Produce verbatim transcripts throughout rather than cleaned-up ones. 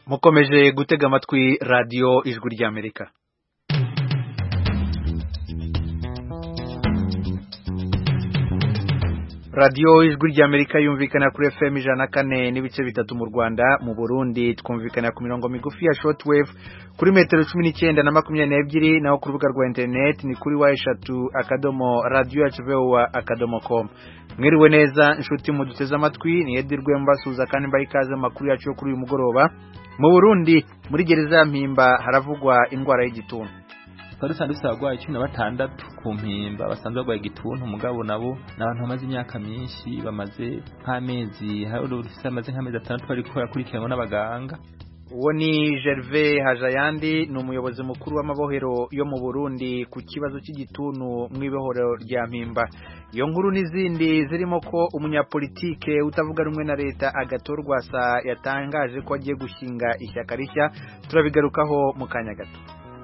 mukomeje gutega amatwi radio ijwi ry'Amerika. Radio ijwi ry'Amerika yumvikana kuri F M ijana na kane n'ibice bitatu mu Rwanda, mu Burundi twumvikana ku mirongo migufi ya shortwave kuri metero cumi n'icyenda na makumyabiri n'ebyiri, naho ku rubuga rwa internet ni kuri wa eshatu akadomo radio hvoa akadomo com. Mwiriwe neza inshuti muduteze amatwi, ni Edirwe mbasuza kandi mbaye ikaze makuru yacu kuri uyu mugoroba. Mu Burundi muri gereza ya Mpimba haravugwa indwara y'igituntu. Twari sandutse abagwayi cumi na batandatu ku Mpimba basanzwe bagwaye igituntu, mugabo nabo n'abantu bamaze imyaka myinshi, bamaze nk'amezi amaze nk'amezi atandatu bari gukurikiranwa n'abaganga. Uwo ni Gervais Hajayandi, ni umuyobozi mukuru w'amabohero yo mu Burundi ku kibazo cy'igituntu mu ibohero rya Mpimba. Iyo nkuru n'izindi zirimo ko umunyapolitike utavuga rumwe na leta Agathon Rwasa yatangaje ko agiye gushinga ishyaka rishya, turabigarukaho mu kanya gato.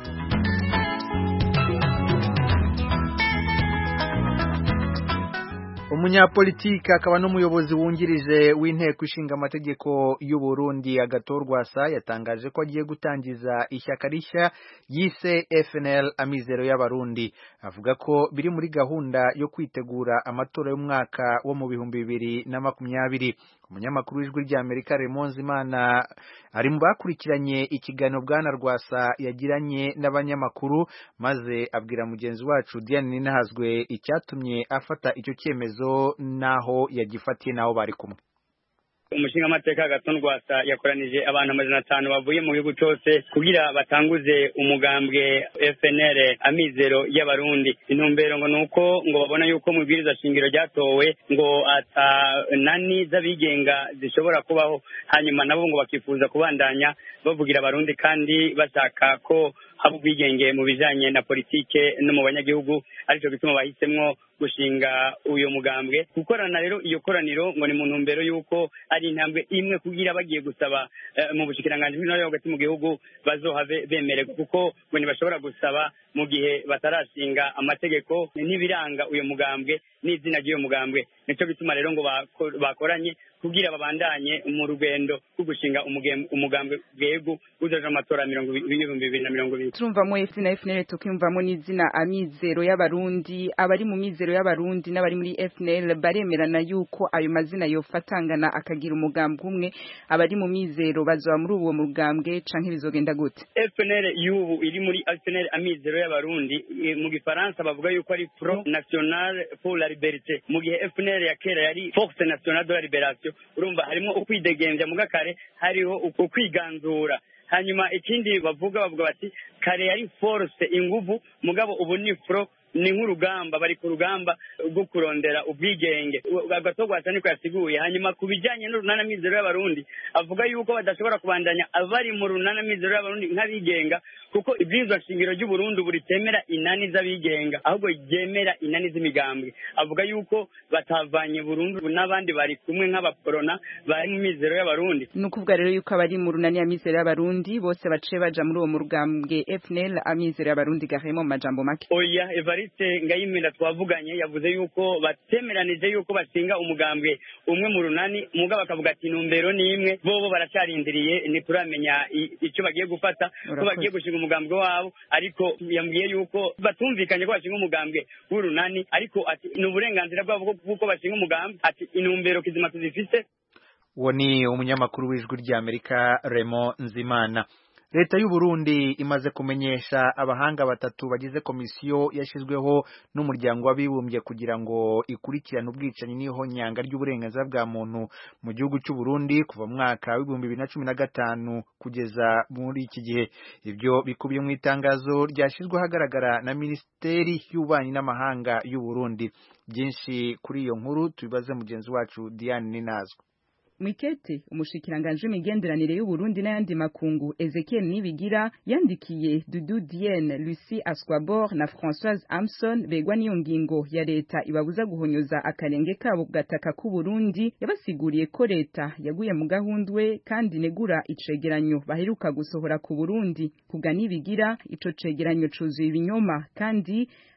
Umunyapolitike akaba n'umuyobozi wungirije w'inteko ishinga amategeko y'u Burundi Agathon Rwasa yatangaje ko agiye gutangiza ishyaka rishya yise F N L Amizero y'Abarundi. Avuga ko biri muri gahunda yo kwitegura amatora y'umwaka wo mu bihumbi bibiri na makumyabiri. Umunyamakuru w'ijwi ry'Amerika Raymond Zimana ari mu bakurikiranye ikiganiro Bwana Rwasa yagiranye n'abanyamakuru, maze abwira mugenzi wacu Diane Ninahazwe icyatumye afata icyo cyemezo naho yagifatiye naho bari kumwe. Umushinga amateka Agathon Rwasa yakoranije abantu amajana atanu bavuye mu gihugu cyose kugira batanguze umugambwe F N L Amizero y'Abarundi. Intumbero ngo nuko ngo babona yuko mu bwiriza shingiro ryatowe ngo ata nani z'abigenga zishobora kubaho, hanyuma nabo ngo bakifuza kubandanya bavugira abarundi kandi bashaka ko haba ubwigenge mu bijanye na politike no mu banyagihugu, ariko bituma bahisemwo gushinga uyo mugambwe. Gukorana rero iyo koraniro ngo ni mu ntumbero yuko ari intambwe imwe kugira bagiye gusaba uh, mu bushikiranganje bw'intore hagati mu gihugu bazohave bemererwa, kuko ngo ntibashobora gusaba mu gihe batarashinga amategeko n'ibiranga uyo mugambwe n'izina ry'uyo mugambwe. Nico bituma rero ngo bakoranye kugira babandanye mu rugendo rwo gushinga umugambwe bwego uzoja amatora mirongo bibiri na mirongo ibiri. Turumvamo F N L, tukimvamo n'izina Amizero y'Abarundi. Abari mu Mizero y'Abarundi n'abari muri F N L baremerana yuko ayo mazina yofatangana akagira umugambwe umwe. Abari mu Mizero bazoba muri uwo mugambwe canke bizogenda gute? F N L y'ubu iri muri F N L Amizero y'Abarundi, mu Gifaransa bavuga yuko ari Front National pour la Liberté, mu gihe F N L ya kera yari Force Nationale de la Libération. Urumva harimo ukwidegemvya mu gakare, hariho ukwiganzura. Hanyuma ikindi bavuga bavuga bati kare yari force inguvu, mugabo ubu ni Front, ni nk'urugamba, bari ku rugamba rwo kurondera ubwigenge. Agathon Rwasa niko yasiguye. Hanyuma kubijanye n'urunana Mizero y'Abarundi avuga yuko badashobora kubandanya abari mu runana Mizero y'Abarundi nk'abigenga, kuko ibwirizwa shingiro ry'u Burundi buri temera inani z'abigenga, ahubwo ryemera inani z'imigambwe. Avuga yuko batavanye Burundi n'abandi bari kumwe nk'abaporona bari mu Mizero y'Abarundi. Nukuvuga rero yuko abari mu runana ya Mizero y'Abarundi bose bace baja muri uwo mugambwe F N L Amizero y'Abarundi. Gahemo mu majambo make. Oya, Evariste Ngayimira twavuganye yavuze yuko batemeranije yuko bashinga umugambwe umwe mu runani, mugabo bakavuga ati numbero ni imwe, bobo baracarindiriye ntituramenya icyo bagiye gufata, ko bagiye gushinga umugambwe wabo, ariko yambwiye yuko batumvikanye ko bashinga umugambwe w'urunani, ariko ati ni uburenganzira bwabo kuko bashinga umugambwe, ati inumbero kizima tuzifise. Uwo ni umunyamakuru w'ijwi ry'Amerika Raymond Nzimana. Leta y'u Burundi imaze kumenyesha abahanga batatu bagize komisiyo yashizweho n'umuryango w'abibumbye kugira ngo ikurikirane ubwicanyi n'ihonyanga ry'uburenganzira bwa muntu mu gihugu cy'u Burundi kuva mu mwaka w'ibihumbi bibiri na cumi na gatanu kugeza muri iki gihe. Ibyo bikubiye mu itangazo ryashizwe ahagaragara na Minisiteri y'Ububanyi n'Amahanga y'u Burundi. Byinshi kuri iyo nkuru tubibaze mugenzi wacu Diane Ninahazwe. Mwikete umushikiranganje w'imigenderanire y'u Burundi n'ayandi makungu Ezekiel Nibigira yandikiye Dudu Dienne, Lucie Asquabor na Françoise Amson begwa n'iyo ngingo ya leta ibabuza guhonyoza akarenge kabo gataka ku Burundi. Yabasiguriye ko leta yaguye mu gahundwe kandi negura icegeranyo baheruka gusohora ku Burundi. Kubwa Nibigira ico cegeranyo cuzuye ibinyoma kandi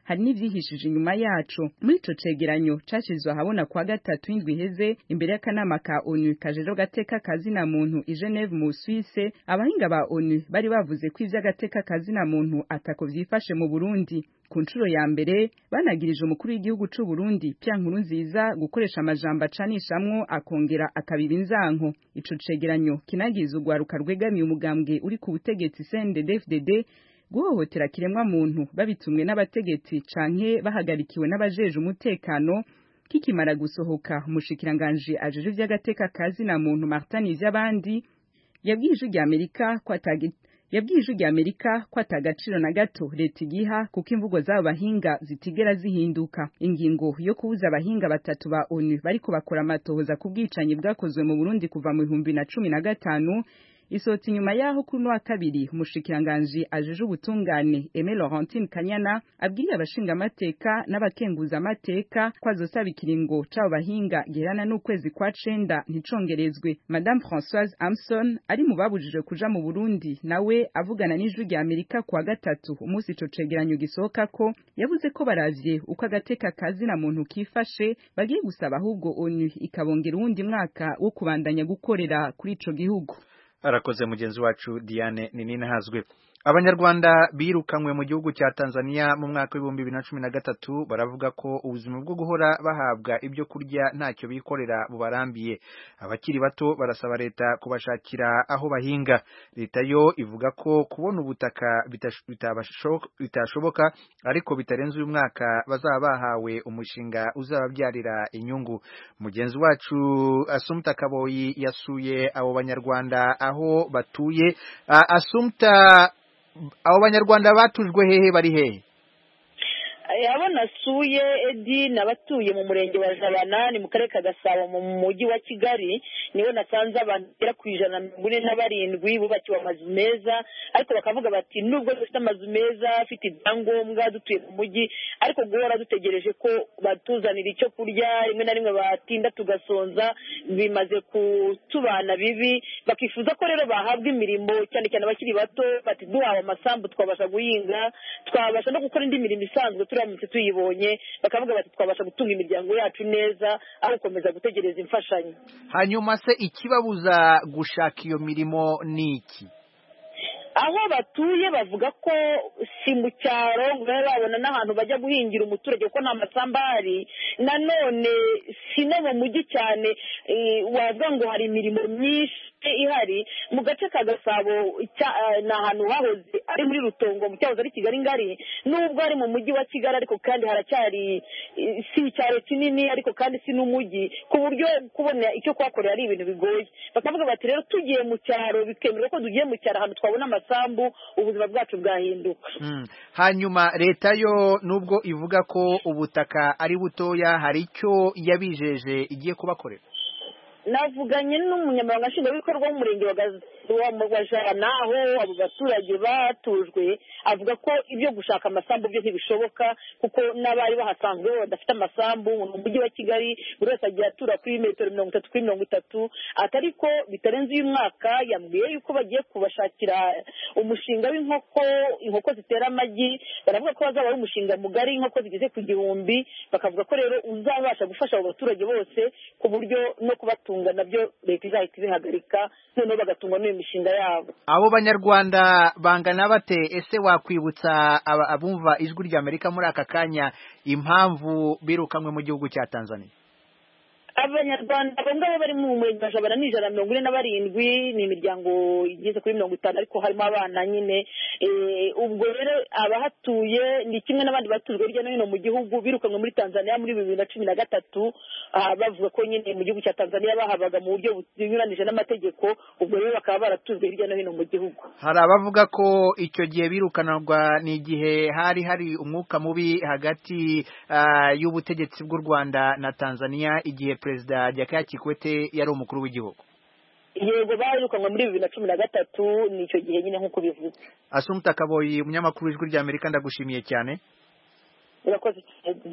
hari n'ivyihishije inyuma yacu. Muri ico cegeranyo cashizwe ahabona kwa gatatu indwi heze imbere y'akanama ka ONU kajeje gateka kazina muntu i Geneve mu Suisse, abahinga ba ONU bari bavuze ko ivy'agateka kazina muntu atako vyifashe mu Burundi. Ku nshuro ya mbere banagirije umukuru w'igihugu c'u Burundi Pierre Nkurunziza gukoresha amajambo acanishamwo akongera akabiba inzanko. Ico cegeranyo kinagize ugwaruka rwegamiye umugambwe uri ku butegetsi C N D D F D D guhohotera kiremwa muntu babitumwe n'abategetsi canke bahagarikiwe n'abajeje umutekano. Kikimara gusohoka, umushikiranganje ajeje vy'agateka kazina muntu Martin Ivyabandi yabwije rya Amerika ko atagi yabwije rya Amerika ko atagaciro na gato leta igiha kuko imvugo z'abo bahinga zitigera zihinduka. Ingingo yo kubuza abahinga batatu ba ONU bariko bakora amatohoza ku bwicanyi bwakozwe mu Burundi kuva mu bihumbi na cumi na gatanu isoti nyuma yaho kuri wa kabiri umushikiranganje ajeje ubutungane Aimé Laurentine Kanyana abwiye abashinga amateka n'abakenguza amateka ko azosaba ikiringo c'abo bahinga gerana n'ukwezi kwa cenda nticongerezwe. Madame Françoise Amson ari mu babujije kuja mu Burundi nawe avugana n'ijwi rya Amerika kwa gatatu umunsi ico cegeranyo gisohoka ko yavuze ko baravye uko agateka kazina muntu kifashe bagiye gusaba ahubwo ONU ikabongera uwundi mwaka wo kubandanya gukorera kuri ico gihugu. Arakoze mugenzi wacu Diane Ninina hazwe. Abanyarwanda birukanywe mu gihugu cya Tanzania mu mwaka w'ibihumbi bibiri na cumi na gatatu baravuga ko ubuzima bwo guhora bahabwa ibyo kurya ntacyo bikorera bubarambiye. Abakiri bato barasaba leta kubashakira aho bahinga. Leta yo ivuga ko kubona ubutaka bitashoboka ariko bitarenze uyu mwaka bazaba bahawe umushinga uzababyarira inyungu. Mugenzi wacu Assumpta Kaboyi yasuye abo banyarwanda aho batuye. Uh, Assumpta, abo banyarwanda batujwe hehe bari hehe? abo nasuye Edi nabatuye mu murenge wa Jabana ni mu karere ka Gasabo mu mujyi wa Kigali, niho nasanze abantu bagera ku ijana na mirongo ine na barindwi bubakiwe amazu meza, ariko bakavuga bati nubwo dufite amazu meza afite ibyangombwa dutuye mu mujyi ariko guhora dutegereje ko batuzanira icyo kurya, rimwe na rimwe batinda tugasonza, bimaze kutubana bibi. Bakifuza ko rero bahabwa imirimo cyane cyane abakiri bato, bati duhawe amasambu twabasha guhinga, twabasha no gukora indi mirimo isanzwe turamutse tuyibonye, bakavuga bati twabasha gutunga imiryango yacu neza aho gukomeza gutegereza imfashanyo. Hanyuma se ikibabuza gushaka iyo mirimo ni iki? Aho batuye bavuga ko si mu cyaro ngo babona n'ahantu bajya guhingira umuturage ko nta masamba hari, nanone si no mu mujyi cyane wavuga ngo hari imirimo myinshi ihari. Mu gace ka Gasabo ni ahantu hahoze ari muri Rutongo mu cyahoze ari Kigali ngari, nubwo ari mu mujyi wa Kigali ariko kandi haracyari si icyaro kinini ariko kandi si n'umujyi, ku buryo kubona icyo kwakorera ari ibintu bigoye. Bakavuga bati rero tugiye mu cyaro bikemerwa ko tugiye mu cyaro ahantu twabona amasambu ubuzima bwacu bwahinduka. Hmm. Hanyuma leta yo nubwo ivuga ko ubutaka ari butoya hari icyo yabijeje igiye kubakorera? Navuganye n'umunyamabanga nshingwabikorwa w'umurenge wa Jana aho abo baturage batujwe, avuga ko ibyo gushaka amasambu byo ntibishoboka kuko n'abari bahasanzwe badafite amasambu mu mujyi wa Kigali buri wese agiye atura kuri metero mirongo itatu kuri mirongo itatu, atari ko bitarenze uyu mwaka yambwiye yuko bagiye kubashakira umushinga w'inkoko, inkoko zitera amagi. Baravuga ko bazaba ari umushinga mugari, inkoko zigeze ku gihumbi, bakavuga ko rero uzabasha gufasha abo baturage bose ku buryo no kubatunga nabyo leta izahita ibihagarika, noneho bagatungwa n'iyo mishinga yabo. Abo banyarwanda bangana bate? Ese wakwibutsa abumva ijwi rya Amerika muri aka kanya impamvu birukamwe mu gihugu cya Tanzania? Abanyarwanda abo ngabo bari mu murenge wa Jabana ni ijana na mirongo ine na barindwi, ni imiryango igeze kuri mirongo itanu ariko harimo abana nyine. Ubwo rero abahatuye ni kimwe n'abandi batujwe hirya no hino mu gihugu, birukanwe muri Tanzania muri bibiri na cumi na gatatu, bavuga ko nyine mu gihugu cya Tanzania bahabaga mu buryo bunyuranije n'amategeko, ubwo rero bakaba baratujwe hirya no hino mu gihugu. Hari abavuga ko icyo gihe birukanwa ni igihe hari hari umwuka mubi hagati uh, y'ubutegetsi bw'u Rwanda na Tanzania igihe Perezida Jakaya Kikwete yari umukuru w'igihugu. Yego, bayirukanwa muri bibiri na cumi na gatatu, nicyo gihe nyine nk'uko bivuze. Assumpta Kaboyi, umunyamakuru w'ijwi rya Amerika, ndagushimiye cyane. Urakoze cyane.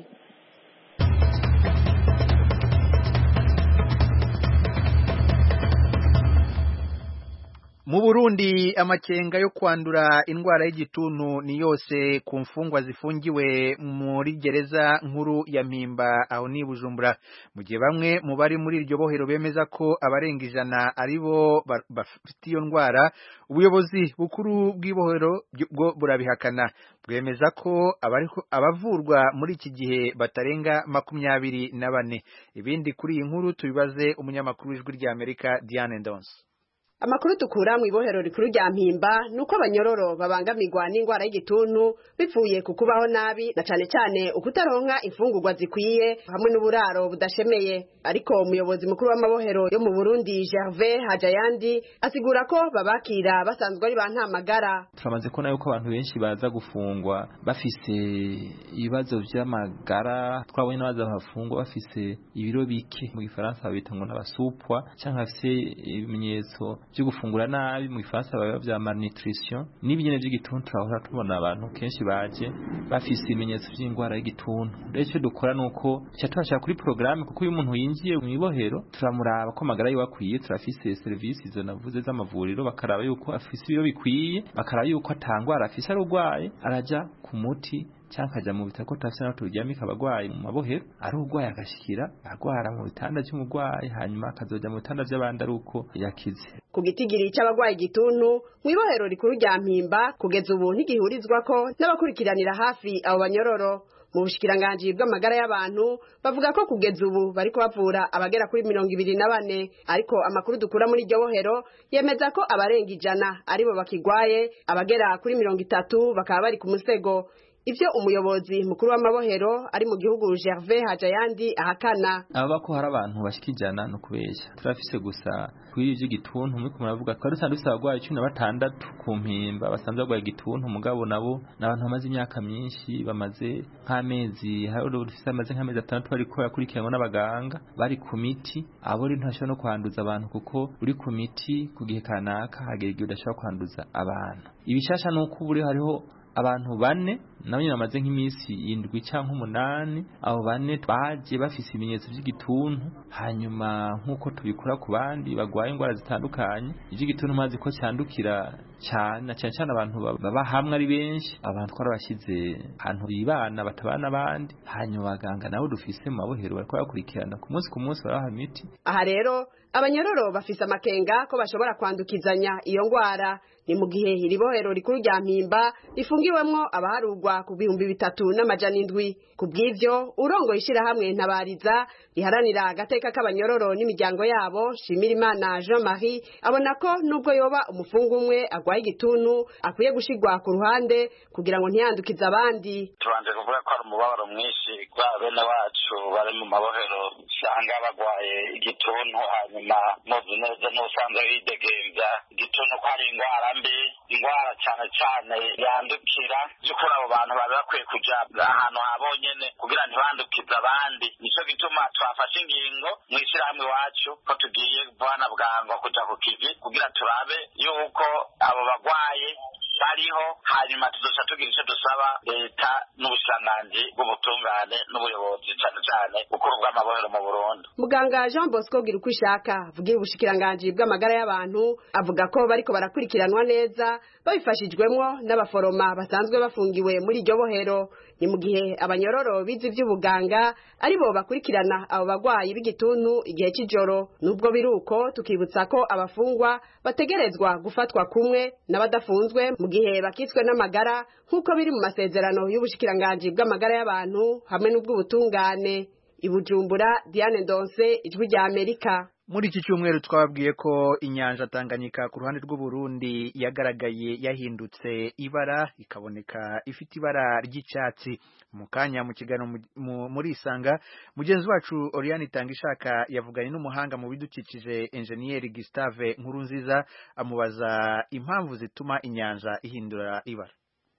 Mu Burundi amakenga yo kwandura indwara y'igituntu ni yose ku mfungwa zifungiwe muri gereza nkuru ya Mpimba aho ni Bujumbura mu gihe bamwe mu bari muri iryo bohero bemeza ko abarenga ijana aribo bafite iyo ndwara ubuyobozi bukuru bw'ibohero bwo burabihakana bwemeza ko abavurwa muri iki gihe batarenga makumyabiri na bane. Ibindi kuri iyi nkuru tubibaze umunyamakuru w'Ijwi rya Amerika Diane Ndonse. Amakuru tukura mu ibohero rikuru rya Mpimba nuko abanyororo babangamirwa n'ingwara y'igituntu bivuye ku kubaho nabi na cane cane ukutaronka imfungurwa zikwiye hamwe n'uburaro budashemeye. Ariko umuyobozi mukuru w'amabohero yo mu Burundi Gervais Hajayandi asigura ko babakira basanzwe ari bantamagara. Turamaze ko nayo ko abantu benshi baza gufungwa bafise ibibazo vy'amagara, twabonye n'abaza bafungwa bafise ibiro bike mu Gifaransa babita ngo n'abasupwa canke bafise ibimenyetso byo gufungura nabi mu Gifaransa baba bya malnutrition. N'ibinyene by'igituntu turahora tubona abantu kenshi baje bafise ibimenyetso by'ingwara y'igituntu. Rero icyo dukora nuko cya twashaka kuri programme kuko uyu muntu yinjiye mu ibohero turamuraba ko magara yiwe akwiye, turafise service izo navuze z'amavuriro bakaraba yuko afise ibiro bikwiye, bakaraba yuko atangwara afise arugwaye araja ku muti cyangwa kaja mu bitako tafise nato turyamika abagwayi mu mabohero ari ugwaye agashikira agwara mu bitanda cy'umugwayi hanyuma akazoja mu bitanda by'abandi ari uko yakize. Ku gitigiri c'abagwayi igituntu mu ibohero rikuru rya Mpimba kugeza ubu ntigihurizwa ko n'abakurikiranira hafi abo banyororo. Mu bushikiranganje bw'amagara y'abantu bavuga ko kugeza ubu bariko bavura abagera kuri mirongo ibiri na bane, ariko amakuru dukura muri iryo bohero yemeza ko abarenga ijana aribo bakigwaye, abagera kuri mirongo itatu bakaba bari ku musego. Ivyo umuyobozi mukuru w'amabohero ari mu gihugu Gervais Hajayandi ahakana. Aba ko hari abantu bashikijana no kubeshya. Turafise gusa kuri ivyo gituntu muri kumuravuga ko rusanduse abagwaye cumi na batandatu ku Mpimba basanzwe bagwaye gituntu mugabo nabo nabantu bamaze imyaka myinshi bamaze nk'amezi hari urufise amaze nk'amezi atandatu bari ko yakurikiranwa n'abaganga bari ku miti. Abo ri ntashobora no kwanduza abantu kuko uri ku miti ku gihe kanaka hagera igihe udashobora kwanduza abantu. Ibishasha nuko buri hariho abantu bane nabo nyamaze nk'imisi indwi canke umunani, abo bane baje bafise ibimenyetso by'igituntu hanyuma nkuko tubikora ku bandi bagwaye ingwara zitandukanye. Igituntu mazi ko cyandukira cyane cyane cyane abantu baba hamwe ari benshi, abantu twarabashize ahantu bibana batabana abandi, hanyuma baganga nabo dufise mu mabohero bariko bakurikirana ku munsi ku munsi baraha miti. Aha rero abanyororo bafise amakenga ko bashobora kwandukizanya iyo ngwara. Ni mu gihe iri bohero rikuru rya Mpimba rifungiwemwo abaharugwa ku bihumbi bitatu n'amajana indwi. Kubw'ivyo urongoye ishirahamwe Ntabariza riharanira agateka k'abanyororo n'imiryango yabo Shimirimana Jean Marie abona ko nubwo yoba umufungu umwe agwaye igituntu akwiye gushigwa ku ruhande kugira ngo ntiyandukize abandi. Tubanje kuvuga ko ari umubabaro mwinshi kwa bene wacu bari mu mabohero usanga bagwaye igituntu, hanyuma muzi neza n'usanzwe yidegemvya igituntu ko ari ingwara mbi, ingwara cyane cyane yandukira. By'ukuri abo bantu bari bakwiye kuja ahantu habonyene kugira ntibandukize abandi. Nico gituma twafashe ingingo mu ishirahamwe iwacu ko tugiye bwana bwango kuja ku kivi kugira turabe yuko abo bagwaye bariho, hanyuma tuzoca tugira icyo dusaba leta n'ubushikiranganji bw'ubutungane n'ubuyobozi cyane cyane bukuru bw'amabohero mu Burundi. Muganga Jean Bosco Girukwishaka vugira ubushikiranganji bw'amagara y'abantu avuga ko bariko barakurikiranwa neza babifashijwemwo n'abaforoma basanzwe bafungiwe muri iryo bohero. Ni mu gihe abanyororo bize ivy'ubuganga aribo bakurikirana abo bagwayi b'igituntu igihe c'ijoro. Nubwo biruko tukibutsa ko abafungwa bategerezwa gufatwa kumwe n'abadafunzwe mu gihe bakitswe n'amagara nk'uko biri mu masezerano y'ubushikiranganji bw'amagara y'abantu hamwe n'ubw'ubutungane. I Bujumbura, Diane Ndonse, Ijwi rya Amerika. Muri iki cyumweru twababwiye ko inyanja Tanganyika ku ruhande rw'u Burundi yagaragaye yahindutse ibara ikaboneka ifite ibara ry'icyatsi. Mu kanya mu kiganiro muri Isanga mugenzi wacu Oriane Tangishaka yavuganye n'umuhanga mu bidukikije Engineer Gustave Nkurunziza amubaza impamvu zituma inyanja ihindura ibara.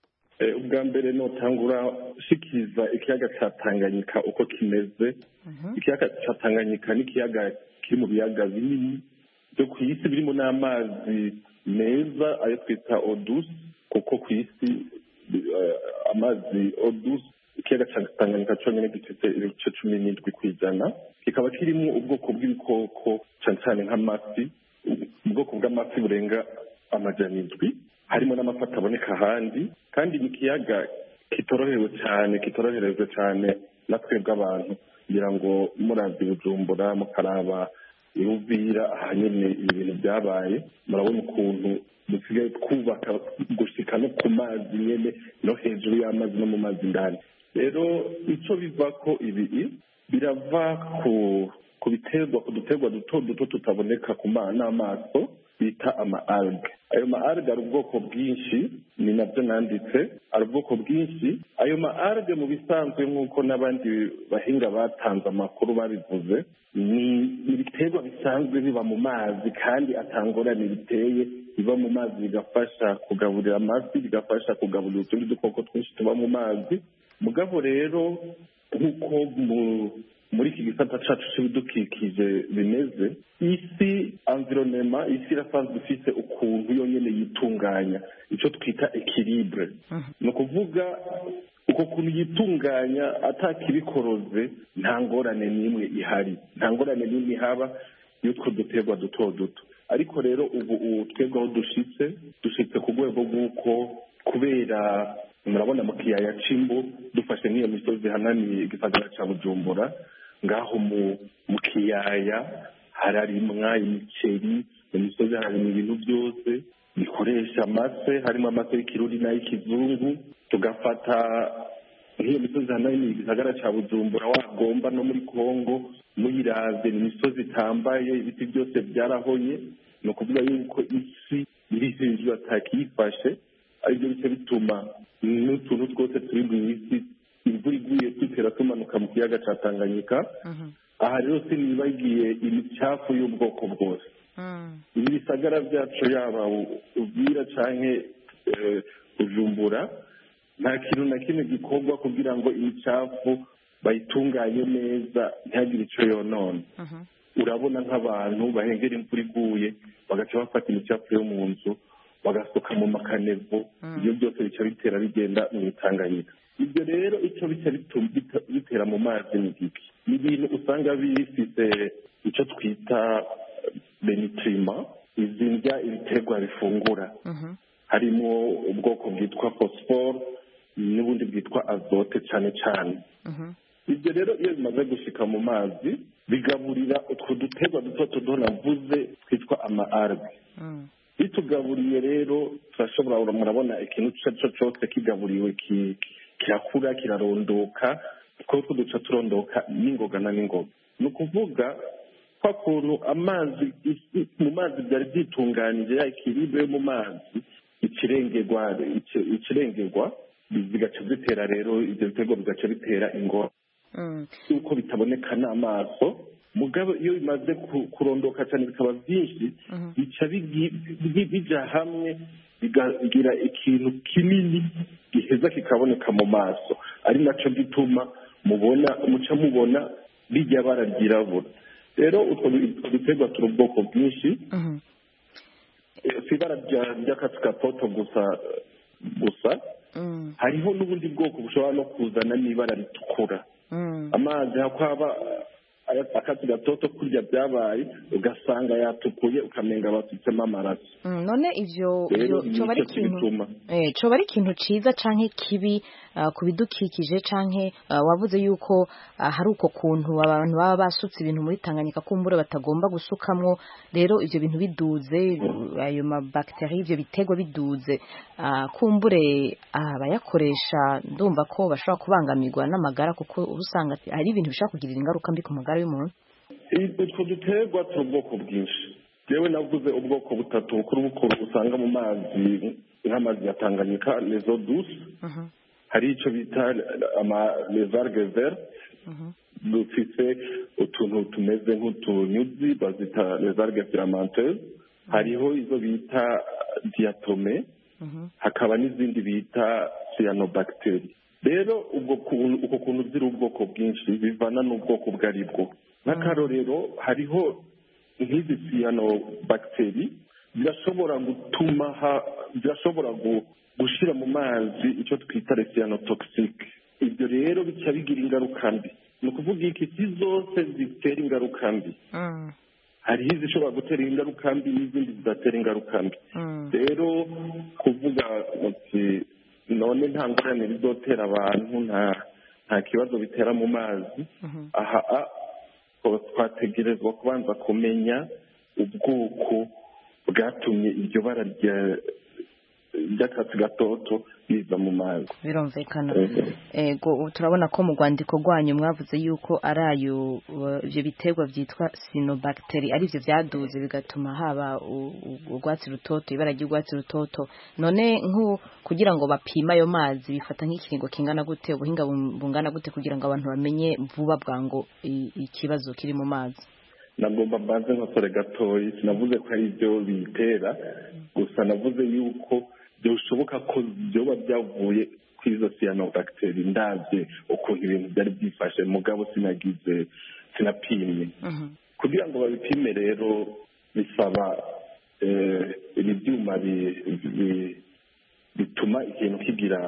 Ubwa mbere notangura shikiza ikiyaga ca Tanganyika uko kimeze. Ikiyaga ca Tanganyika ni ikiyaga kiri mu biyaga binini byo ku isi birimo n'amazi meza ayo twita eau douce, kuko ku isi amazi eau douce ikiyaga ca Tanganyika cyonyine gifite ibice cumi n'indwi kw'ijana, kikaba kirimo ubwoko bw'ibikoko cyane cyane nk'amafi. Ubwoko bw'amafi burenga amajana indwi harimo n'amafi ataboneka ahandi kandi ni ikiyaga kitorohewe cyane kitoroherejwe cyane na twebwe abantu kugira ngo muravye Bujumbura mukaraba Uvira ahanyene ibintu byabaye murabona ukuntu dusigaye twubaka gushika no ku mazi nyene no hejuru y'amazi no mu mazi ndani rero icyo biva ko ibi birava ku ku biterwa ku duterwa duto duto tutaboneka ku n'amaso bita ama alge ayo ma alge ari ubwoko bwinshi ni nabyo nanditse ari ubwoko bwinshi ayo ma alge mu bisanzwe nk'uko n'abandi bahinga batanze amakuru babivuze ni ibiterwa bisanzwe biba mu mazi kandi atangorane biteye biba mu mazi bigafasha kugaburira amafi bigafasha kugaburira utundi dukoko twinshi tuba mu mazi mugabo rero nk'uko muri iki gisata cyacu cy'ibidukikije bimeze isi environnement isi irasanzwe ifite ukuntu yonyine yitunganya icyo twita equilibre ni ukuvuga uko kuntu yitunganya atakibikoroze nta ngorane n'imwe ihari nta ngorane n'imwe ihaba y'utwo duterwa duto duto ariko rero ubu twebwe aho dushitse dushitse ku rwego rw'uko kubera murabona mu kiyaya c'Imbo dufashe nk'iyo misozi hananiye igisagara ca Bujumbura ngaho mu kiyaya hararimwa imiceri mu misozi harimo ibintu byose bikoresha amase harimo amase y'ikirundi n'ay'ikizungu tugafata nk'iyo misozi hananiye igisagara ca Bujumbura wagomba no muri Kongo muyiravye ni imisozi itambaye ibiti byose byarahoye ni ukuvuga yuko isi iri hejuru atakiyifashe aribyo bice bituma n'utuntu twose turi mu isi imvura iguye tutera tumanuka mu kiyaga cya Tanganyika aha rero sinibagiye imicafu y'ubwoko bwose ibi bisagara byacu yaba Uvira canke Bujumbura nta kintu na kimwe gikorwa kugira ngo imicafu bayitunganye neza ntihagire icyo yonona urabona nk'abantu bahengera imvura iguye bagaca bafata imicafu yo mu nzu bagasuka mu makanevo ibyo byose bica bitera bigenda mu Tanganyika ibyo rero icyo bica bitera mu mazi ni iki ni ibintu usanga bifite icyo twita benitrima izindya ibiterwa bifungura harimo ubwoko bwitwa phosphore n'ubundi bwitwa azote cyane cyane ibyo rero iyo bimaze gushika mu mazi bigaburira utwo duterwa duto tuto navuze twitwa ama alge bitugaburiye rero turashobora murabona ikintu cyo cyose kigaburiwe kirakura kirarondoka two duca turondoka n'ingoga na n'ingoga ni ukuvuga kwa kuntu amazi mu mazi byari byitunganije ya ikiribe yo mu mazi ikirengerwa ikirengerwa bigaca bitera rero ibyo bitego bigaca bitera ingora uko bitaboneka n'amaso mugabo iyo bimaze kurondoka cyane bikaba byinshi bica bija hamwe bigira ikintu kinini giheza kikaboneka mu maso ari naco gituma mubona muca mubona bijya bararyirabura rero utwo duterwa turi ubwoko bwinshi si ibara ry'akatsi gatoto gusa gusa hariho n'ubundi bwoko bushobora no kuzana n'ibara ritukura amazi hakwaba akatsi gatoto kurya byabaye ugasanga yatukuye ukamenga basutsemo amaraso none ivyo coba ari ikintu eh coba ari ikintu ciza canke kibi ku bidukikije canke wavuze yuko hari uko kuntu abantu baba basutse ibintu muri Tanganyika kumbure batagomba gusukamwo rero ivyo bintu biduze ayo ma bacteria ivyo bitego biduze kumbure abayakoresha ndumva ko bashobora kubangamirwa n'amagara kuko ubusanga hari ibintu bishaka kugirira ingaruka mbi ku magara y'umuntu utwo duterwa turi ubwoko bwinshi yewe navuze ubwoko butatu bukuru bukuru usanga mu mazi nk'amazi ya Tanganyika les eaux douces hari icyo bita ama les algues vertes dufise utuntu tumeze nk'utunyuzi bazita les algues filamenteuses hariho izo bita diatome hakaba n'izindi bita cyanobacteria rero ubwo uko kuntu ziri ubwoko bwinshi bivana n'ubwoko bwari bwo n'akarorero hariho nk'izi cyanobacteria zirashobora gutuma zirashobora gushira mu mazi icyo twita cyanotoxique ibyo rero bica bigira ingaruka mbi ni ukuvuga iki si zose zitera ingaruka mbi hariho izishobora gutera ingaruka mbi n'izindi zidatera ingaruka mbi rero kuvuga ati none nta ngorane bizotera abantu nta nta kibazo bitera mu mazi aha twategerezwa kubanza kumenya ubwoko bwatumye iryo bara ry'akatsi gatoto biza mu mazi birumvikana ego turabona ko mu rwandiko rwanyu mwavuze yuko ari ayo ibyo biterwa byitwa cyanobacteria ari byo byaduze bigatuma haba urwatsi rutoto ibara ry'urwatsi rutoto none nko kugira ngo bapime ayo mazi bifata nk'ikiringo kingana gute ubuhinga bungana gute kugira ngo abantu bamenye vuba bwango ikibazo kiri mu mazi nagomba mbanze nkosore gatoyi sinavuze ko ari byo bitera gusa navuze yuko byoshoboka ko byoba byavuye kuri izo cyanobacteria ndabye ukuntu ibintu byari byifashe mugabo sinagize sinapimye kugira ngo babipime rero bisaba ibi byuma bituma ikintu kigira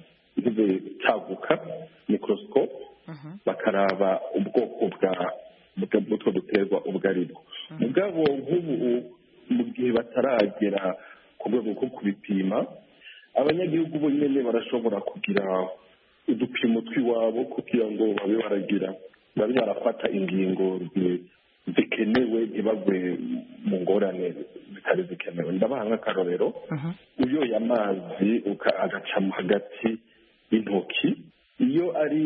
cyaguka microscope bakaraba ubwoko bwa bw'utwo duterwa ubwo ari bwo mugabo nk'ubu mu gihe bataragera ku rwego rwo kubipima abanyagihugu bo nyine barashobora kugira udupimo tw'iwabo kugira ngo babe baragira babe barafata ingingo zikenewe ntibagwe mu ngorane zitari zikenewe ndabaha nk'akarorero uyoye amazi agacamo hagati y'intoki iyo ari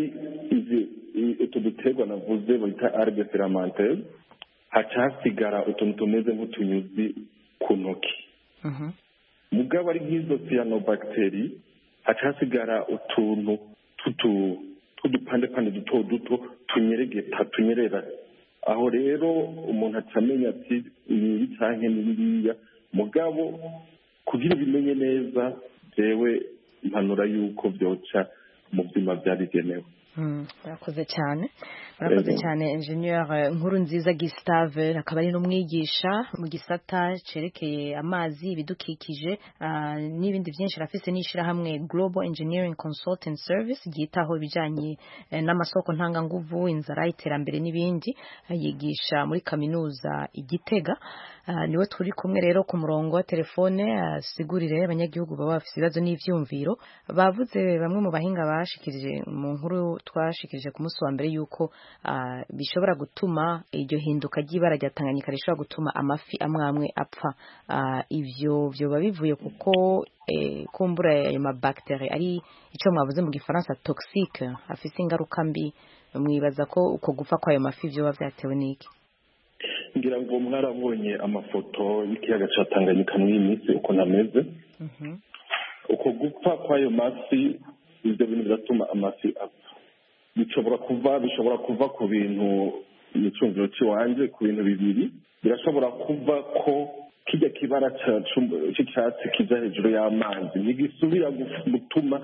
utu duterwa navuze bita algue filamenteuses haca hasigara utuntu tumeze nk'utunyuzi ku ntoki mugabo ari nk'izo cyanobacteria haca hasigara utuntu tw'udupandepande duto duto tunyeregeta tunyerera aho rero umuntu acamenya ati ibi canke n'ibiriya mugabo kugira ubimenye neza jewe mpanura yuko byoca mu byuma byabigenewe murakoze cyane murakoze cyane engineer nkuru nziza Gustave akaba ari n'umwigisha mu gisata cerekeye amazi ibidukikije n'ibindi byinshi rafise n'ishirahamwe Global Engineering Consulting Service gitaho ibijanye n'amasoko ntanganguvu inzara iterambere n'ibindi yigisha muri kaminuza Igitega niwe turi kumwe rero ku murongo wa telefone asigurire abanyagihugu baba bafite ibibazo n'ivyumviro bavuze bamwe mu bahinga bashikirije mu nkuru twashikirije ku munsi wa mbere yuko uh, bishobora gutuma iryo hinduka ry'ibara rya Tanganyika rishobora gutuma amafi amwe amwe apfa uh, ivyo byo babivuye kuko eh, kumbura ayo mabacteria ari ico mwavuze mu gifaransa toxique afise ingaruka mbi mwibaza ko uko gupfa kwayo mafi byo bavyatewe niki ngira ngo mwarabonye amafoto y'ikiyaga ca Tanganyika muri minsi uko nameze mhm uko gupfa kwayo mafi ibyo bintu biratuma amafi apfa bishobora kuva bishobora kuva ku bintu imicungiro cy'iwanje ku bintu bibiri birashobora kuva ko kijya kibara cy'icyatsi kiza hejuru y'amazi ntigisubira gutuma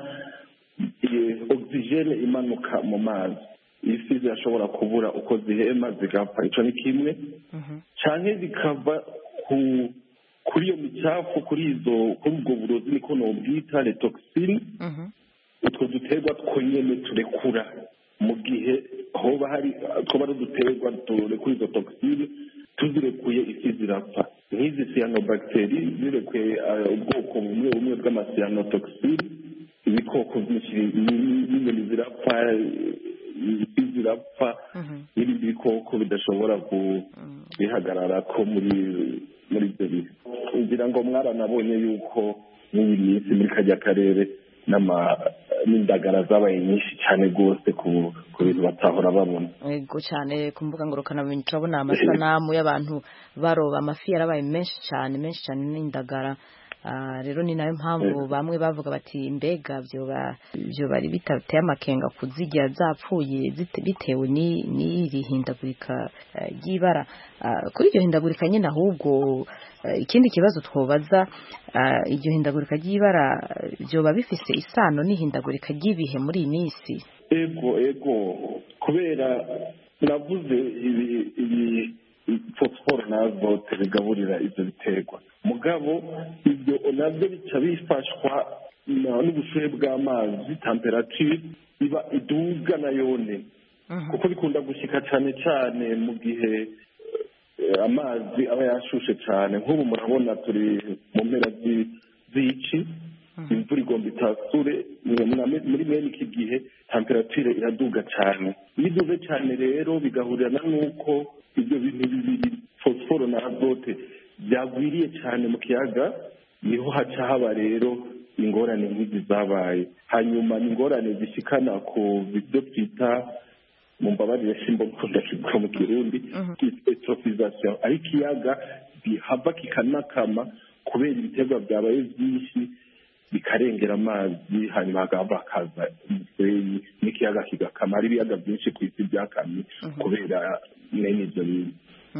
ogisijene imanuka mu mazi isi zirashobora kubura uko zihema zigapfa icyo ni kimwe cyane zikava ku kuri iyo micafu kuri izo kuri ubwo burozi niko nobwita retoxine utwo duterwa twonyene turekura mu gihe hoba hari twoba ari uduterwa turekura izo toxine tuzirekuye isi zirapfa nk'izi cyanobacteria zirekuye ubwoko bumwe bumwe bw'amacyanotokisine ibikoko byinshi n'inyoni zirapfa isi zirapfa n'ibindi bikoko bidashobora kubihagarara ko muri muri ibyo bihe ngira ngo mwaranabonye yuko n'iyi minsi muri kajya karere n'indagara zabaye nyinshi cyane rwose ku bintu batahora babona yego cyane ku mbuga ngurukanabumenyi turabona amasanamu y'abantu baroba amafi yarabaye menshi cyane menshi cyane n'indagara rero ni nayo mpamvu bamwe bavuga bati mbega byo byo bari bitateye amakenga kuzijya zapfuye bitewe n'iri hindagurika ry'ibara kuri iryo hindagurika nyine ahubwo ikindi kibazo twobaza iryo hindagurika ry'ibara byoba bifise isano n'ihindagurika ry'ibihe muri iyi minsi ego ego kubera navuze ibi phosphore nazo bigaburira ibyo biterwa mugabo ibyo nabyo bica bifashwa n'ubushuhe bw'amazi temperature iba iduga na yone kuko bikunda gushika cyane cyane mu gihe amazi aba yashushe cyane nk'ubu murabona turi mu mpera z'ici imvura igomba itasure muri bene iki gihe temperature iraduga cyane iyo iduze cyane rero bigahurirana n'uko ibyo bintu bibiri fosforo na azote byagwiriye cyane mu kiyaga niho haca haba rero ingorane nk'izi zabaye hanyuma ni ingorane zishikana ku byo twita mu mbabarire shimbo kudashibwa mu Kirundi eutrophization aho ikiyaga bihava kikanakama kubera ibiterwa byabaye byinshi bikarengera amazi hanyuma hagava hakaza umusenyi n'ikiyaga kigakama hari ibiyaga byinshi ku isi byakamye kubera mwene ibyo bintu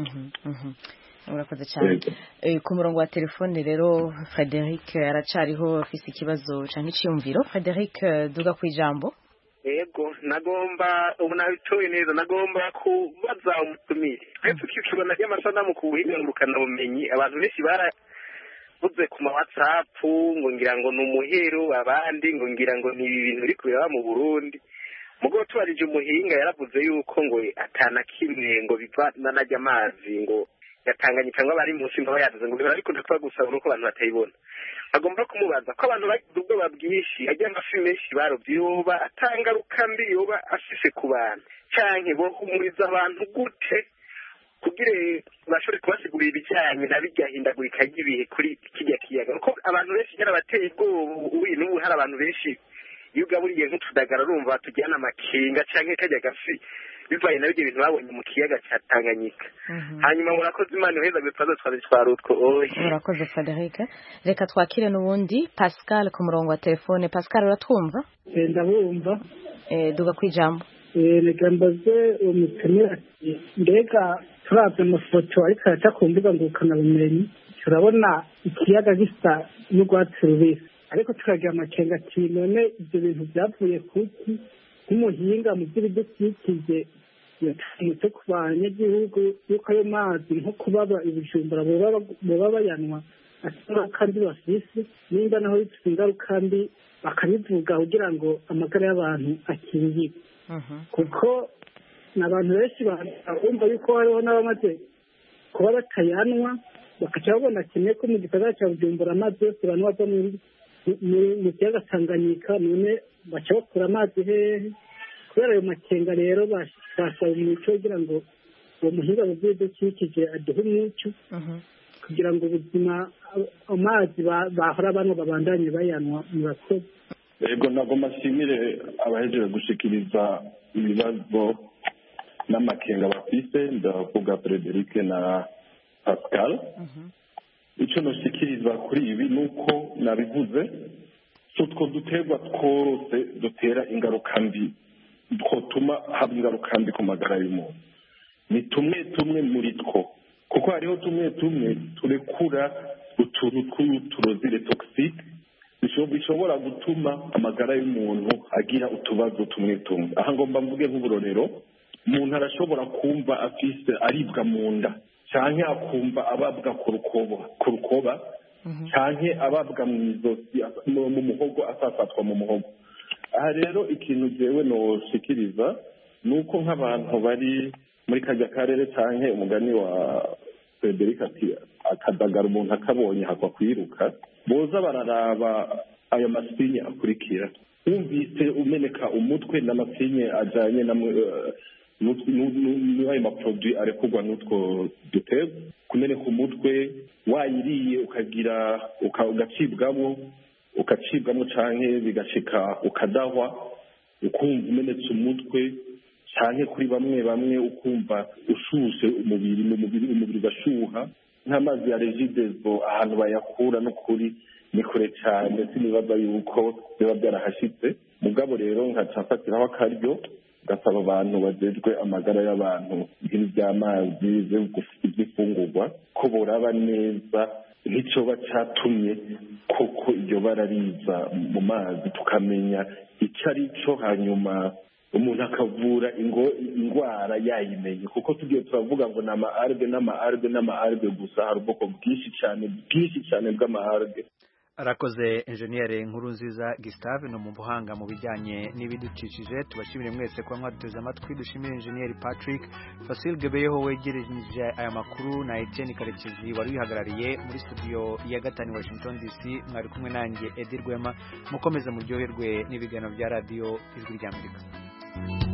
urakoze cyane ku murongo wa telefone rero Frederic aracariho afise ikibazo canke iciyumviro Frederic duga ku ijambo yego nagomba ubu nabitoye neza nagomba kubaza umutumire twese tukibona y'amasanamu ku buhingurukana bumenyi abantu benshi baravuze ku ma WhatsApp ngo ngira ngo ni umuhero abandi ngo ngira ngo ni ibintu biri kubera mu Burundi mugo tubarije umuhinga yaravuze yuko ngo atana kimwe ngo bivana najya amazi ngo yatanganye cyangwa bari munsi ngo yaduze ngo ariko ndakwa gusaba uko abantu batayibona agomba kumubaza ko abantu bagize ubwoba bwinshi ajya amafi menshi barovye yoba atangaruka mbi yoba afise ku bantu canke bohumuriza abantu gute kugira bashobore kubasigurira ibijyanye na bijyahindagurika ry'ibihe kuri kijya kiyaga kuko abantu benshi yarabateye ubwoba ubu n'ubu hari abantu benshi iyo ugaburiye nk'utudagara urumva tujyana amakinga canke kajya gafi bivaye na byo bintu babonye mu kiyaga cya Tanganyika hanyuma murakoze Imana uheza gutwaza twaze twarutko oye murakoze Frederic reka twakire n'ubundi Pascal ku murongo wa telefone Pascal uratwumva eh ndabumva eh duga kwijambo eh negambaze umutemera mbega turavye amafoto ariko aca ku mbuga ngurukana bumenyi turabona ikiyaga gisa n'urwatsi rubisi ariko tukagira amakenga ati none ibyo bintu byavuye kuki nk'umuhinga mu by'ibidukikije yatse ku banyagihugu yuko ayo mazi nko kubaba ibijumbura boba bayanwa asanga kandi bafise nimba naho bifite ingaruka mbi bakabivuga kugira ngo amagara y'abantu akingirwe kuko n'abantu benshi bumva yuko hariho n'abamaze kuba batayanwa bakaca babona kimwe ko mu gisagara cya Bujumbura amazi yose abantu bava mu kiyaga Tanganyika none baca bakura amazi hehe kubera ayo makenga rero basaba umuco kugira ngo uwo muhinga mu by'ibidukikije aduhe umuco kugira ngo ubuzima amazi bahora bano babandanye bayanwa murakoze yego nagomba nshimire abahejeje gushikiriza ibibazo n'amakenga bafise ndavuga Frederic na Pascal icyo noshikiriza kuri ibi nuko nabivuze utwo duterwa twose dutera ingaruka mbi twotuma haba ingaruka mbi ku magara y'umuntu ni tumwe tumwe muri two kuko hariho tumwe tumwe turekura utuntu tw'uturozire toxique bishobora gutuma amagara y'umuntu agira utubazo tumwe tumwe aha ngomba mvuge nk'uburorero umuntu arashobora kumva afise aribwa mu nda canke akumva ababwa ku rukoba ku rukoba canke ababwa mu izosi mu muhogo asafatwa mu muhogo aha rero ikintu jewe noshikiriza nuko nk'abantu bari muri kajya karere canke umugani wa Frederic ati akadagara umuntu akabonye hakwa kwiruka boza bararaba ayo masinye akurikira wumvise umeneka umutwe n'amasinye ajanye na n'ayo maproduit arekurwa n'utwo duterwa kumeneka umutwe wayiriye ukagira ugacibwamo ukacibwamo canke bigashika ukadahwa ukumva umenetse umutwe canke kuri bamwe bamwe ukumva ushushe umubiri mu mubiri umubiri ugashuha nk'amazi ya regidezo ahantu bayakura n'ukuri ni kure cyane sinibaza yuko biba byarahashitse mugabo rero nkacafatiraho akaryo gasaba abantu bajejwe amagara y'abantu nk'iby'amazi iby'ifungurwa ko boraba neza nk'icoba catumye koko iryo bara riza mu mazi tukamenya icyo ari cyo hanyuma umuntu akavura indwara yayimenye kuko tugiye turavuga ngo ni ama-alge n'ama-alge n'ama-alge gusa hari ubwoko bwinshi cyane bwinshi cyane bw'ama-alge arakoze engineer nkuru nziza Gustave no mu buhanga mu bijyanye n'ibidukikije. Tubashimire mwese kwa mwaduteze amatwi. Dushimire engineer Patrick Fasil Gebeyeho wegereje aya makuru na Etienne Karekezi wari wihagarariye muri studio ya gatanu Washington D C. Mwari kumwe nanjye Edir Rwema, mukomeze muryoherwe n'ibiganiro bya radio Ijwi ry'Amerika.